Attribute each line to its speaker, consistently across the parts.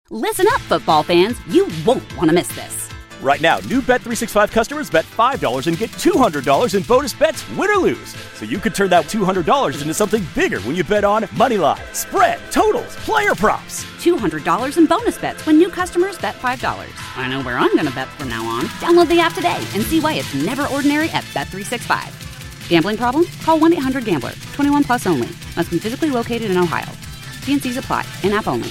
Speaker 1: Listen up, football fans. You won't want to miss this.
Speaker 2: Right now, new Bet365 customers bet $5 and get $200 in bonus bets, win or lose. So you could turn that $200 into something bigger when you bet on moneyline, spread, totals, player props.
Speaker 1: $200 in bonus bets when new customers bet $5. I know where I'm going to bet from now on. Download the app today and see why it's never ordinary at Bet365. Gambling problem? Call 1-800-GAMBLER. 21 plus only. Must be physically located in Ohio. T&Cs apply. In-app only.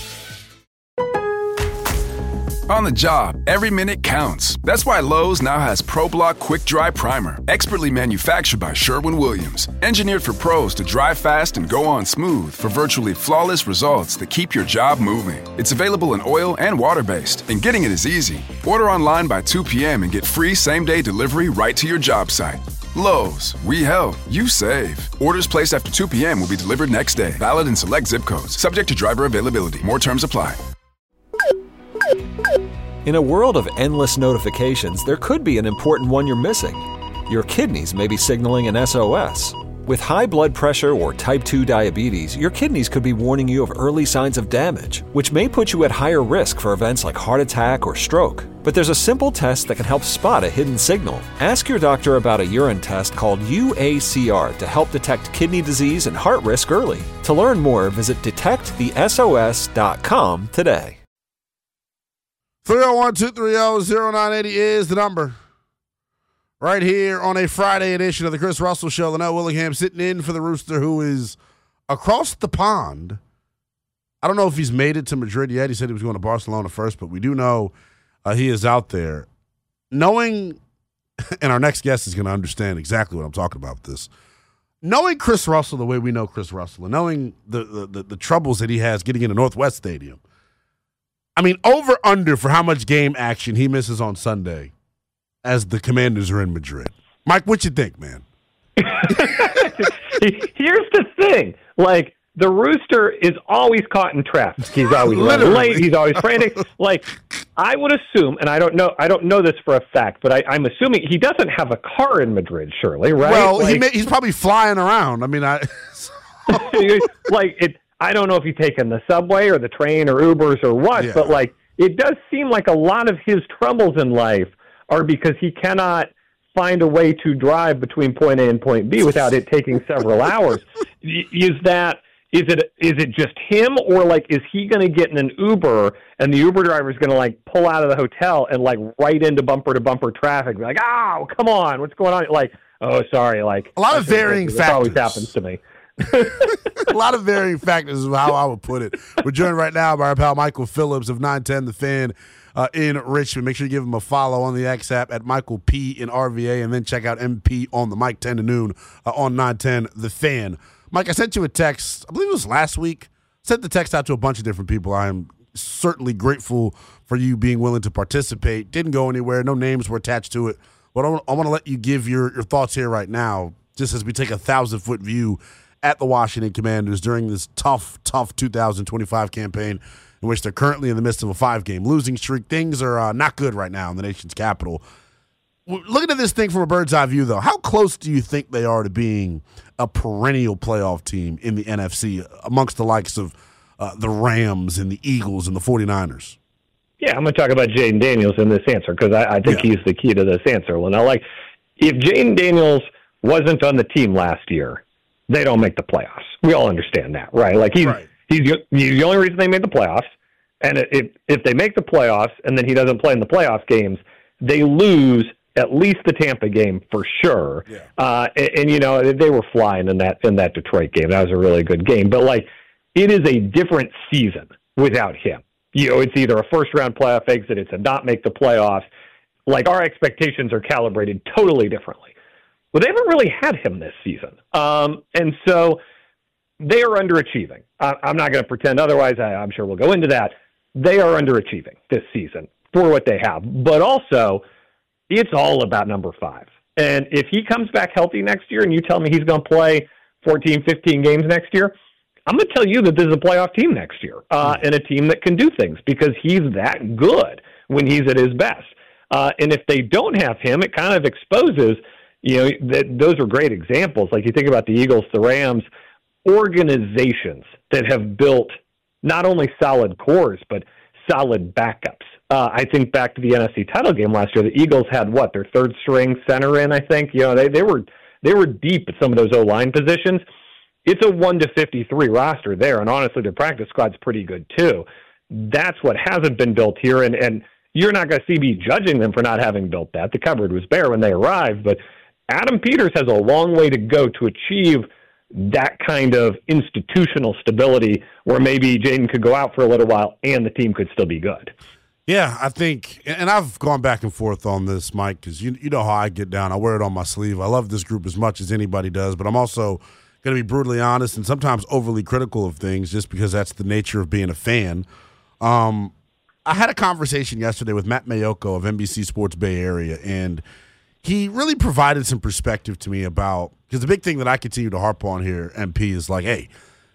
Speaker 3: On the job, every minute counts. That's why Lowe's now has ProBlock Quick Dry Primer, expertly manufactured by Sherwin-Williams. Engineered for pros to dry fast and go on smooth for virtually flawless results that keep your job moving. It's available in oil and water-based, and getting it is easy. Order online by 2 p.m. and get free same-day delivery right to your job site. Lowe's, we help, you save. Orders placed after 2 p.m. will be delivered next day. Valid in select zip codes. Subject to driver availability. More terms apply.
Speaker 4: In a world of endless notifications, there could be an important one you're missing. Your kidneys may be signaling an SOS. With high blood pressure or type 2 diabetes, your kidneys could be warning you of early signs of damage, which may put you at higher risk for events like heart attack or stroke. But there's a simple test that can help spot a hidden signal. Ask your doctor about a urine test called UACR to help detect kidney disease and heart risk early. To learn more, visit detectthesos.com today.
Speaker 5: 301-230-0980 is the number. Right here on a Friday edition of the Chris Russell Show. Linnell Willingham sitting in for the Rooster, who is across the pond. I don't know if he's made it to Madrid yet. He said he was going to Barcelona first, but we do know he is out there. Knowing, and our next guest is going to understand exactly what I'm talking about with this. Knowing Chris Russell the way we know Chris Russell, and knowing the troubles that he has getting into Northwest Stadium, I mean, over-under for how much game action he misses on Sunday as the Commanders are in Madrid. Mike, what you think, man?
Speaker 6: Here's the thing. Like, the Rooster is always caught in traffic. He's always running late. He's always frantic. Like, I would assume, and I don't know this for a fact, but I'm assuming he doesn't have a car in Madrid, surely, right?
Speaker 5: Well, like, he's probably flying around. I mean,
Speaker 6: I don't know if he's taking the subway or the train or Ubers or what, but like it does seem like a lot of his troubles in life are because he cannot find a way to drive between point A and point B without it taking several hours. Is it just him, or like is he going to get in an Uber and the Uber driver is going to like pull out of the hotel and like right into bumper to bumper traffic, be like, "Oh, come on, what's going on?" Like, "Oh, sorry," like
Speaker 5: a lot of varying factors.
Speaker 6: This always happens to me.
Speaker 5: A lot of varying factors is how I would put it. We're joined right now by our pal Michael Phillips of 910 The Fan in Richmond. Make sure you give him a follow on the X app at Michael P in RVA, and then check out MP on the Mike 10 to noon on 910 The Fan. Mike, I sent you a text, I believe it was last week. Sent the text out to a bunch of different people. I am certainly grateful for you being willing to participate. Didn't go anywhere. No names were attached to it. But I want to let you give your thoughts here right now, just as we take a 1,000-foot view at the Washington Commanders during this tough 2025 campaign in which they're currently in the midst of a 5-game losing streak. Things are not good right now in the nation's capital. Looking at this thing from a bird's eye view, though, how close do you think they are to being a perennial playoff team in the NFC amongst the likes of the Rams and the Eagles and the 49ers?
Speaker 6: Yeah, I'm going to talk about Jaden Daniels in this answer because I think he's the key to this answer. Now, like, if Jaden Daniels wasn't on the team last year, they don't make the playoffs. We all understand that, right? Like he's the only reason they made the playoffs. And if they make the playoffs and then he doesn't play in the playoff games, they lose at least the Tampa game for sure. Yeah. And you know, they were flying in that Detroit game. That was a really good game. But like, it is a different season without him. You know, it's either a first round playoff exit, it's a not make the playoffs. Like, our expectations are calibrated totally differently. Well, they haven't really had him this season. And so they are underachieving. I'm not going to pretend otherwise. I'm sure we'll go into that. They are underachieving this season for what they have. But also, it's all about number 5. And if he comes back healthy next year and you tell me he's going to play 14, 15 games next year, I'm going to tell you that this is a playoff team next year and a team that can do things because he's that good when he's at his best. And if they don't have him, it kind of exposes – you know, those are great examples. Like you think about the Eagles, the Rams, organizations that have built not only solid cores, but solid backups. I think back to the NFC title game last year, the Eagles had their third string center in, I think. They were deep at some of those O-line positions. It's a 1-53 roster there, and honestly, their practice squad's pretty good too. That's what hasn't been built here, and you're not going to see me judging them for not having built that. The cupboard was bare when they arrived, but Adam Peters has a long way to go to achieve that kind of institutional stability where maybe Jayden could go out for a little while and the team could still be good.
Speaker 5: Yeah, I think, and I've gone back and forth on this, Mike, because you know how I get down. I wear it on my sleeve. I love this group as much as anybody does, but I'm also going to be brutally honest and sometimes overly critical of things just because that's the nature of being a fan. I had a conversation yesterday with Matt Mayoko of NBC Sports Bay Area, and he really provided some perspective to me about, because the big thing that I continue to harp on here, MP, is like, hey,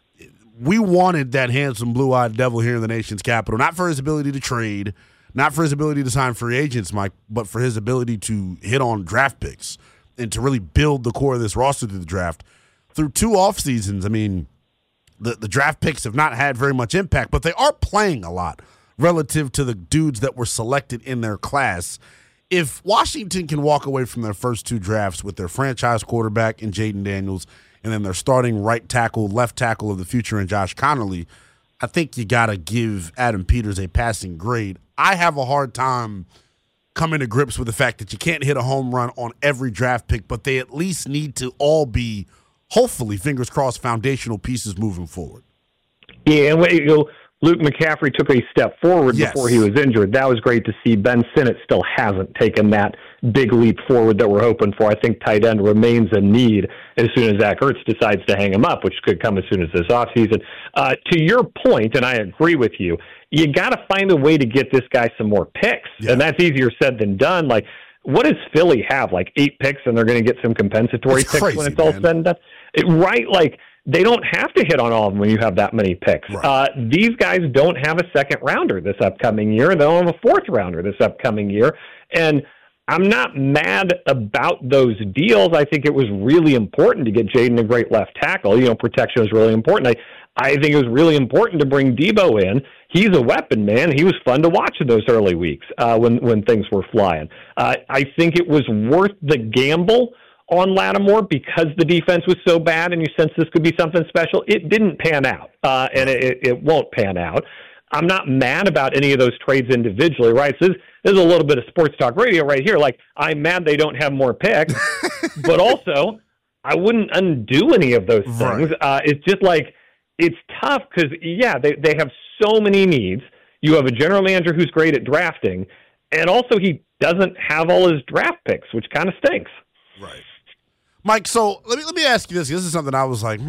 Speaker 5: we wanted that handsome blue-eyed devil here in the nation's capital, not for his ability to trade, not for his ability to sign free agents, Mike, but for his ability to hit on draft picks and to really build the core of this roster through the draft. Through 2 off seasons, I mean, the draft picks have not had very much impact, but they are playing a lot relative to the dudes that were selected in their class. If Washington can walk away from their first 2 drafts with their franchise quarterback in Jayden Daniels and then their starting right tackle, left tackle of the future in Josh Connerly, I think you got to give Adam Peters a passing grade. I have a hard time coming to grips with the fact that you can't hit a home run on every draft pick, but they at least need to all be, hopefully, fingers crossed, foundational pieces moving forward.
Speaker 6: Yeah, and Luke McCaffrey took a step forward before he was injured. That was great to see. Ben Sinnott still hasn't taken that big leap forward that we're hoping for. I think tight end remains a need as soon as Zach Ertz decides to hang him up, which could come as soon as this offseason. To your point, and I agree with you, you got to find a way to get this guy some more picks, and that's easier said than done. Like, what does Philly have, 8 picks, and they're going to get some compensatory picks crazy, when it's all said and done? Right, they don't have to hit on all of them when you have that many picks. Right. These guys don't have a second rounder this upcoming year. They don't have a fourth rounder this upcoming year. And I'm not mad about those deals. I think it was really important to get Jayden a great left tackle. Protection was really important. I think it was really important to bring Debo in. He's a weapon, man. He was fun to watch in those early weeks when things were flying. I think it was worth the gamble on Lattimore because the defense was so bad and you sense this could be something special. It didn't pan out, and it won't pan out. I'm not mad about any of those trades individually, right? So this is a little bit of sports talk radio right here. I'm mad they don't have more picks, but also I wouldn't undo any of those things. It's just it's tough because, they have so many needs. You have a general manager who's great at drafting, and also he doesn't have all his draft picks, which kind of stinks.
Speaker 5: Right. Mike, so let me ask you this. This is something I was like,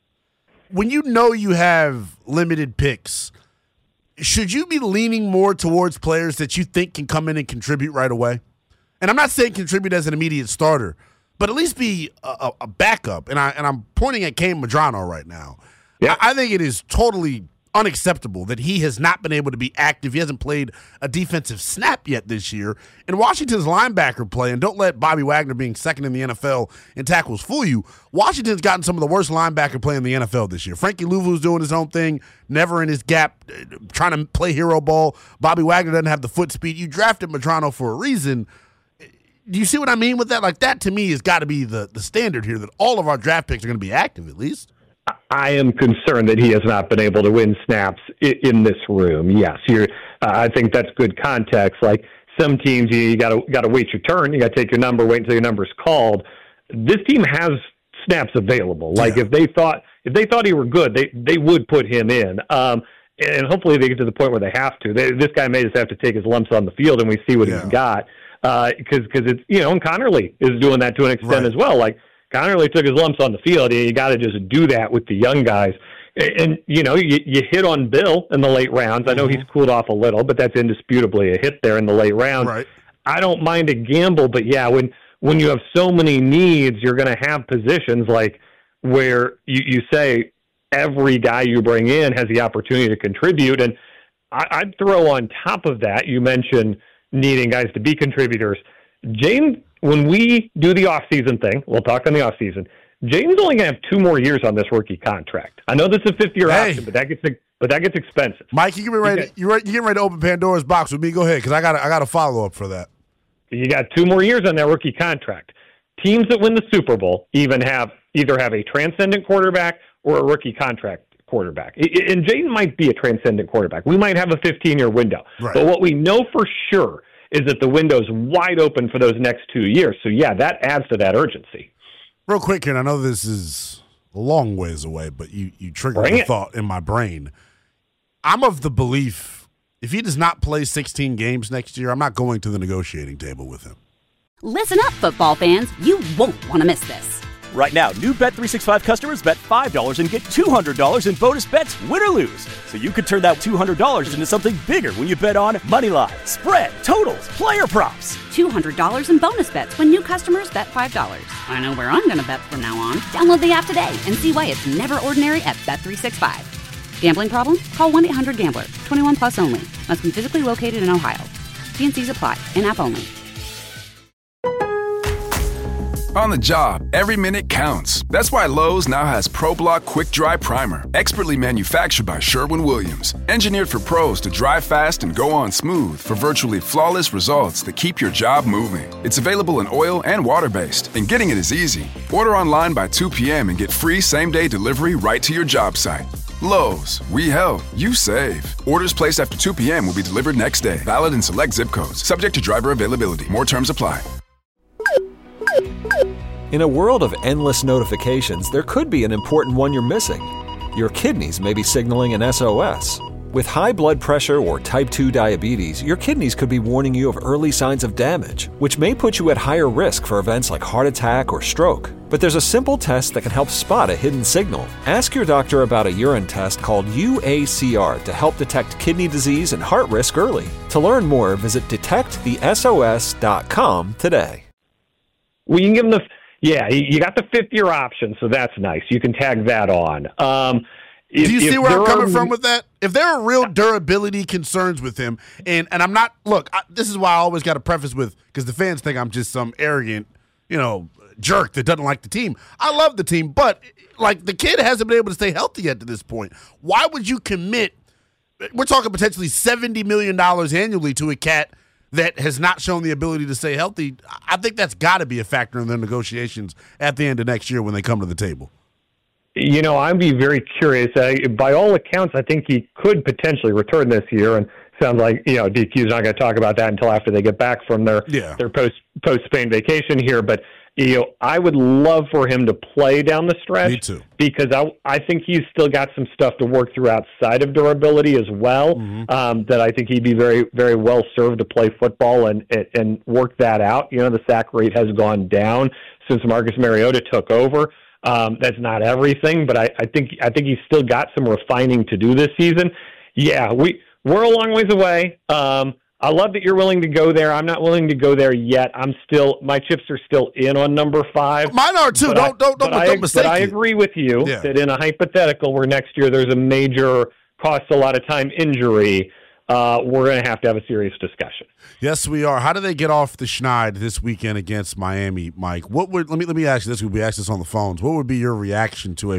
Speaker 5: When you know you have limited picks, should you be leaning more towards players that you think can come in and contribute right away? And I'm not saying contribute as an immediate starter, but at least be a backup. And I'm pointing at Kane Medrano right now. Yeah. I think it is totally unacceptable that he has not been able to be active. He hasn't played a defensive snap yet this year. And Washington's linebacker play, and don't let Bobby Wagner being second in the NFL in tackles fool you, Washington's gotten some of the worst linebacker play in the NFL this year. Frankie Louvu's doing his own thing, never in his gap, trying to play hero ball. Bobby Wagner doesn't have the foot speed. You drafted Medrano for a reason. Do you see what I mean with that? That, to me, has got to be the standard here, that all of our draft picks are going to be active at least.
Speaker 6: I am concerned that he has not been able to win snaps in this room. Yes, I think that's good context. Some teams, you got to wait your turn. You got to take your number, wait until your number's called. This team has snaps available. If they thought he were good, they would put him in. And hopefully they get to the point where they have to. This guy may just have to take his lumps on the field, and we see what he's got. Because it's and Connerly is doing that to an extent as well. Connerly took his lumps on the field. You got to just do that with the young guys. And, you hit on Bill in the late rounds. I know he's cooled off a little, but that's indisputably a hit there in the late rounds. Right. I don't mind a gamble, but, when you have so many needs, you're going to have positions where you say every guy you bring in has the opportunity to contribute. And I'd throw on top of that, you mentioned needing guys to be contributors. Jayden, when we do the off-season thing, we'll talk on the off-season, Jaden's only going to have 2 more years on this rookie contract. I know this is a 5th-year option, but that gets expensive.
Speaker 5: Mike, you getting ready to open Pandora's box with me? Go ahead, because I got a follow up for that.
Speaker 6: You got 2 more years on that rookie contract. Teams that win the Super Bowl either have a transcendent quarterback or a rookie contract quarterback. And Jaden might be a transcendent quarterback. We might have a 15-year window. Right. But what we know for sure is that the window's wide open for those next 2 years. So, yeah, that adds to that urgency.
Speaker 5: Real quick, Ken, I know this is a long ways away, but you triggered a thought in my brain. I'm of the belief if he does not play 16 games next year, I'm not going to the negotiating table with him.
Speaker 1: Listen up, football fans. You won't want to miss this.
Speaker 2: Right now, new Bet365 customers bet $5 and get $200 in bonus bets, win or lose. So you could turn that $200 into something bigger when you bet on moneyline, spread, totals, player props.
Speaker 1: $200 in bonus bets when new customers bet $5. I know where I'm going to bet from now on. Download the app today and see why it's never ordinary at Bet365. Gambling problem? Call 1-800-GAMBLER. 21 plus only. Must be physically located in Ohio. T&Cs apply. In-app only.
Speaker 3: On the job, every minute counts. That's why Lowe's now has ProBlock Quick Dry Primer, expertly manufactured by Sherwin-Williams. Engineered for pros to dry fast and go on smooth for virtually flawless results that keep your job moving. It's available in oil and water-based, and getting it is easy. Order online by 2 p.m. and get free same-day delivery right to your job site. Lowe's, we help, you save. Orders placed after 2 p.m. will be delivered next day. Valid in select zip codes. Subject to driver availability. More terms apply.
Speaker 4: In a world of endless notifications, there could be an important one you're missing. Your kidneys may be signaling an SOS. With high blood pressure or type 2 diabetes, your kidneys could be warning you of early signs of damage, which may put you at higher risk for events like heart attack or stroke. But there's a simple test that can help spot a hidden signal. Ask your doctor about a urine test called UACR to help detect kidney disease and heart risk early. To learn more, visit detectthesos.com today.
Speaker 6: Well, you can give them you got the 5th-year option, so that's nice. You can tag that on.
Speaker 5: Do you see where I'm coming from with that? If there are real durability concerns with him, and I'm not, this is why I always got to preface with, because the fans think I'm just some arrogant, jerk that doesn't like the team. I love the team, but the kid hasn't been able to stay healthy yet to this point. Why would you commit? We're talking potentially $70 million annually to a cat that has not shown the ability to stay healthy. I think that's got to be a factor in their negotiations at the end of next year when they come to the table.
Speaker 6: I'd be very curious. By all accounts, I think he could potentially return this year, and sounds like DQ's not going to talk about that until after they get back from their post-Spain vacation here. But I would love for him to play down the stretch.
Speaker 5: Me too.
Speaker 6: Because I think he's still got some stuff to work through outside of durability as well. Mm-hmm. That I think he'd be very, very well served to play football and work that out. The sack rate has gone down since Marcus Mariota took over. That's not everything, but I think he's still got some refining to do this season. Yeah, we're a long ways away. I love that you're willing to go there. I'm not willing to go there yet. My chips are still in on number 5.
Speaker 5: Mine are too. Don't mistake.
Speaker 6: But I agree with you that in a hypothetical where next year there's a major, costs a lot of time injury, we're going to have a serious discussion.
Speaker 5: Yes, we are. How do they get off the schneid this weekend against Miami, Mike? Let me ask you this. We asked this on the phones. What would be your reaction to a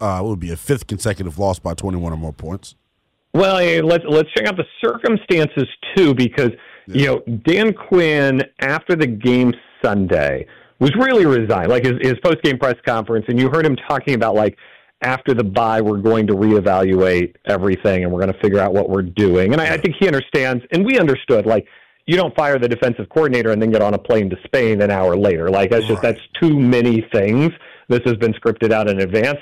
Speaker 5: 5th consecutive loss by 21 or more points?
Speaker 6: Well, let's check out the circumstances too, because Dan Quinn after the game Sunday was really resigned. His post game press conference, and you heard him talking about after the bye we're going to reevaluate everything and we're going to figure out what we're doing. And I think he understands, and we understood. You don't fire the defensive coordinator and then get on a plane to Spain an hour later. That's too many things. This has been scripted out in advance.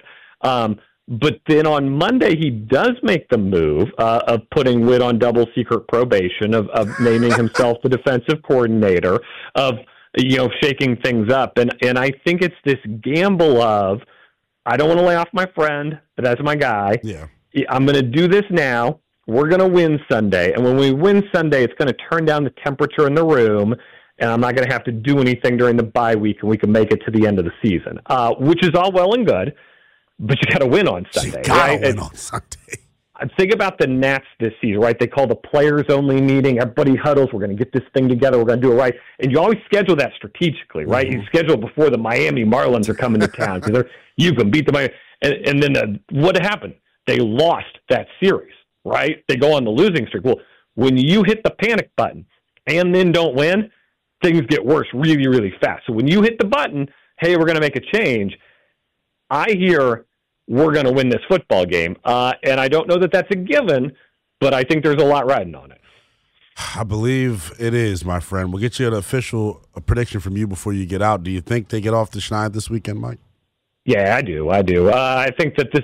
Speaker 6: But then on Monday, he does make the move of putting Witt on double secret probation, of naming himself the defensive coordinator, of shaking things up. And I think it's this gamble of, I don't want to lay off my friend, but that's my guy.
Speaker 5: Yeah.
Speaker 6: I'm going to do this now. We're going to win Sunday. And when we win Sunday, it's going to turn down the temperature in the room, and I'm not going to have to do anything during the bye week, and we can make it to the end of the season, which is all well and good. But you got to win on Sunday.
Speaker 5: You got to win on Sunday.
Speaker 6: Think about the Nats this season, right? They call the players-only meeting. Everybody huddles. We're going to get this thing together. We're going to do it right. And you always schedule that strategically, right? You schedule it before the Miami Marlins are coming to town because you can beat the Miami. And then what happened? They lost that series, right? They go on the losing streak. Well, when you hit the panic button and then don't win, things get worse really, really fast. So when you hit the button, hey, we're going to make a change, I hear we're going to win this football game. And I don't know that that's a given, but I think there's a lot riding on it.
Speaker 5: I believe it is, my friend. We'll get you an official prediction from you before you get out. Do you think they get off the schneid this weekend, Mike?
Speaker 6: Yeah, I do. I think that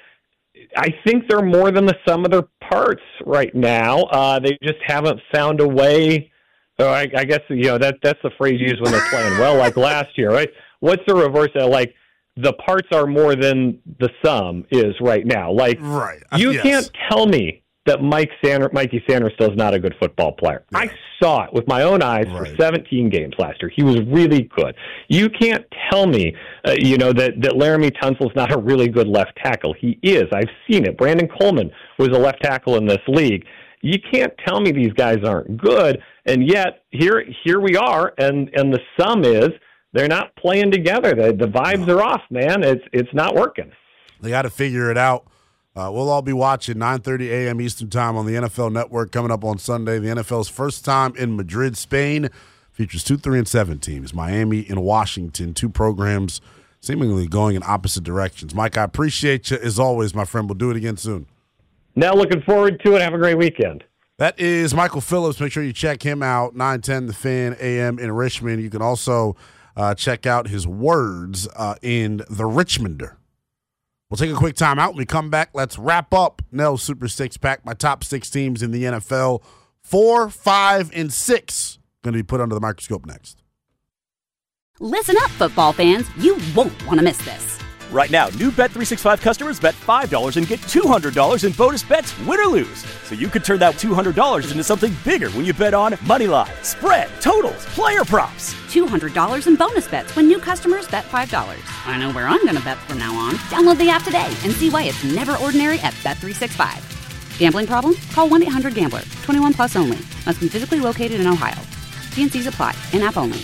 Speaker 6: I think they're more than the sum of their parts right now. They just haven't found a way. So I guess, that's the phrase used when they're playing well, like last year, right? What's the reverse of like, the parts are more than the sum is right now. Like, right. You can't tell me that Mikey Sanderstill is not a good football player. Yeah. I saw it with my own eyes for 17 games last year. He was really good. You can't tell me, that Laramie Tunsil's not a really good left tackle. He is. I've seen it. Brandon Coleman was a left tackle in this league. You can't tell me these guys aren't good, and yet here we are, and the sum is they're not playing together. The vibes are off, man. It's not working.
Speaker 5: They got to figure it out. We'll all be watching 9:30 a.m. Eastern Time on the NFL Network coming up on Sunday. The NFL's first time in Madrid, Spain. Features 2, 3, and 7 teams. Miami and Washington, 2 programs seemingly going in opposite directions. Mike, I appreciate you as always, my friend. We'll do it again soon.
Speaker 6: Now looking forward to it. Have a great weekend.
Speaker 5: That is Michael Phillips. Make sure you check him out, 910 The Fan AM in Richmond. You can also check out his words in The Richmonder. We'll take a quick time out. When we come back, let's wrap up Nell's Super Six Pack. My top 6 teams in the NFL, 4, 5, and 6, going to be put under the microscope next.
Speaker 1: Listen up, football fans. You won't want to miss this.
Speaker 2: Right now, new Bet365 customers bet $5 and get $200 in bonus bets, win or lose. So you could turn that $200 into something bigger when you bet on moneyline, spread, totals, player props.
Speaker 1: $200 in bonus bets when new customers bet $5. I know where I'm going to bet from now on. Download the app today and see why it's never ordinary at Bet365. Gambling problem? Call 1-800-GAMBLER. 21 plus only. Must be physically located in Ohio. T&Cs apply. In-app only.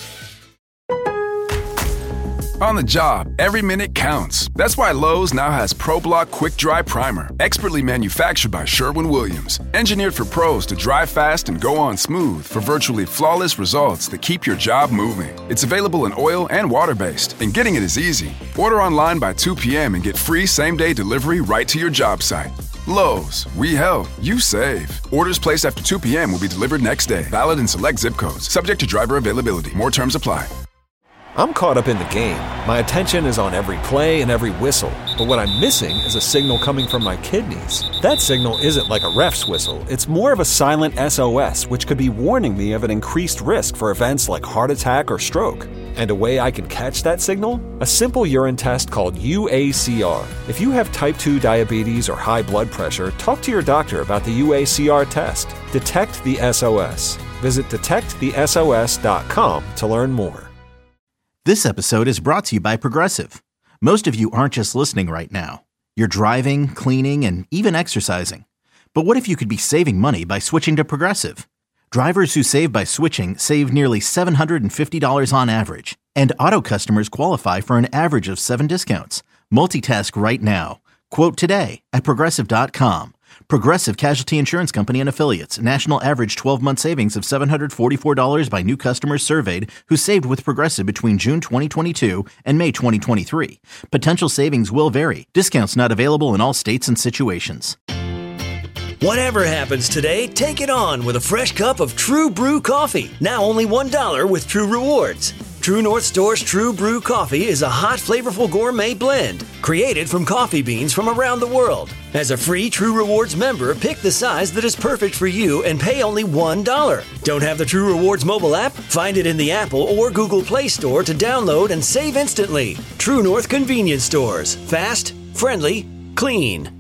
Speaker 3: On the job, every minute counts. That's why Lowe's now has ProBlock Quick Dry Primer, expertly manufactured by Sherwin-Williams. Engineered for pros to dry fast and go on smooth for virtually flawless results that keep your job moving. It's available in oil and water-based, and getting it is easy. Order online by 2 p.m. and get free same-day delivery right to your job site. Lowe's, we help, you save. Orders placed after 2 p.m. will be delivered next day. Valid in select zip codes. Subject to driver availability. More terms apply.
Speaker 4: I'm caught up in the game. My attention is on every play and every whistle. But what I'm missing is a signal coming from my kidneys. That signal isn't like a ref's whistle. It's more of a silent SOS, which could be warning me of an increased risk for events like heart attack or stroke. And a way I can catch that signal? A simple urine test called UACR. If you have type 2 diabetes or high blood pressure, talk to your doctor about the UACR test. Detect the SOS. Visit detectthesos.com to learn more.
Speaker 7: This episode is brought to you by Progressive. Most of you aren't just listening right now. You're driving, cleaning, and even exercising. But what if you could be saving money by switching to Progressive? Drivers who save by switching save nearly $750 on average. And auto customers qualify for an average of 7 discounts. Multitask right now. Quote today at Progressive.com. Progressive Casualty Insurance Company and Affiliates. National average 12-month savings of $744 by new customers surveyed who saved with Progressive between June 2022 and May 2023. Potential savings will vary. Discounts not available in all states and situations.
Speaker 8: Whatever happens today, take it on with a fresh cup of True Brew coffee. Now only $1 with True Rewards. True North Store's True Brew coffee is a hot, flavorful gourmet blend created from coffee beans from around the world. As a free True Rewards member, pick the size that is perfect for you and pay only $1. Don't have the True Rewards mobile app? Find it in the Apple or Google Play Store to download and save instantly. True North Convenience Stores. Fast, friendly, clean.